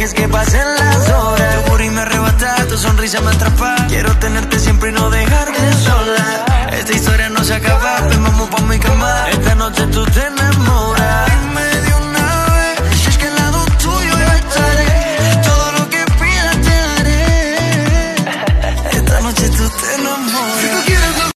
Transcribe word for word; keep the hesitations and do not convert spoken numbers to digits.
dejes que pasen las horas. Tu booty me arrebata, tu sonrisa me atrapa. Quiero tenerte siempre y no dejarte sola. Esta historia no se acaba, ven vamos pa' mi cama. Esta noche tú te enamoras.